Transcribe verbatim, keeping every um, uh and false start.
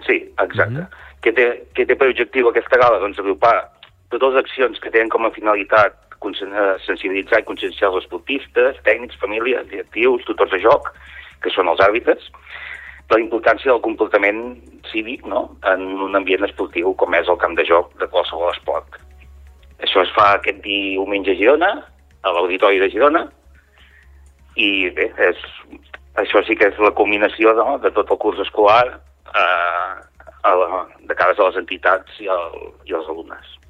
Sí, exacte. Mm -hmm. Què té, què té per objectiu aquesta gala? Doncs agrupar totes les accions que tenen com a finalitat sensibilitzar i conscienciar els esportistes, tècnics, famílies, directius, tutors de joc, que són els àrbitres, de la importància del comportament cívic, no?, en un ambient esportiu com és el camp de joc de qualsevol esport. Això es fa aquest diumenge a Girona, a l'Auditori de Girona, i bé, és, això sí que és la culminació, no?, de tot el curs escolar eh, a la, de cara a les entitats i, el, i els alumnes.